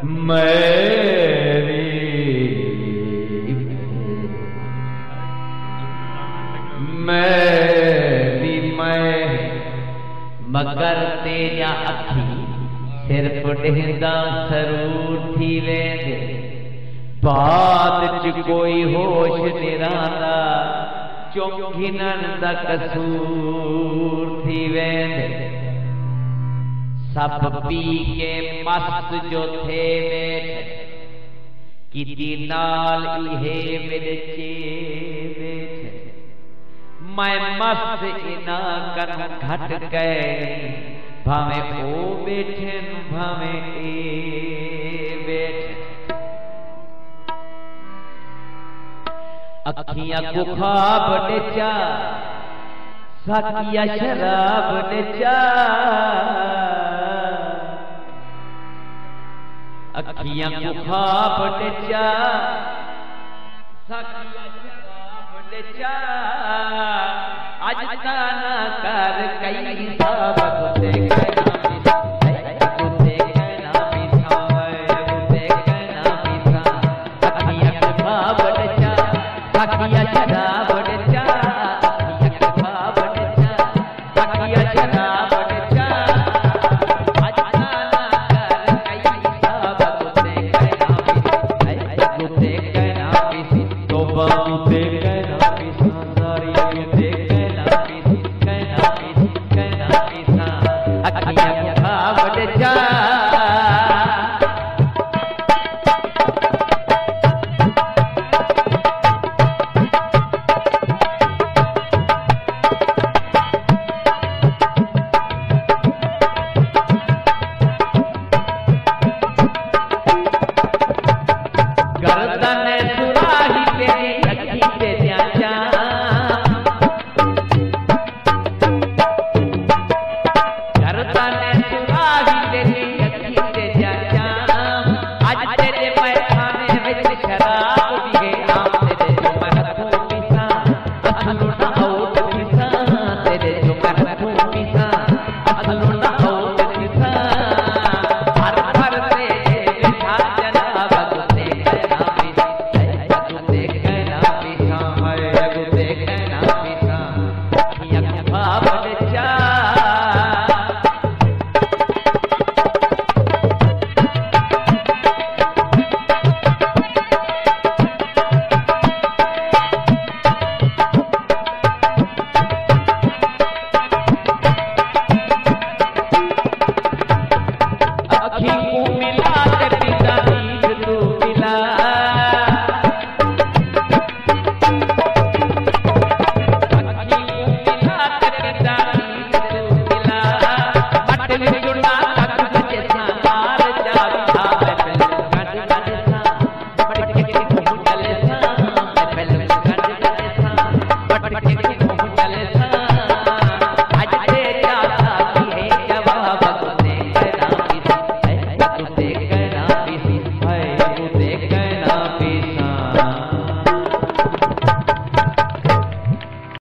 मेरी मगर तेजा अखी सिर्फ ढेंदा सरूर थी वेंदे बाद च कोई होश निरांदा चौंघिनन दा कसूर थी वेंदे सब पी के मस्त जो थे वेठ किती नाल इहे मिलचे वेठ मैं मस्त इना कर घट गए भावे ओ बैठन भावे ए बैठ अखियां को ख्वाब नचा साकिया शराब नचा अखियां को ख्वाब नचा साकिया शराब नचा आज ताना कर कई हिसाब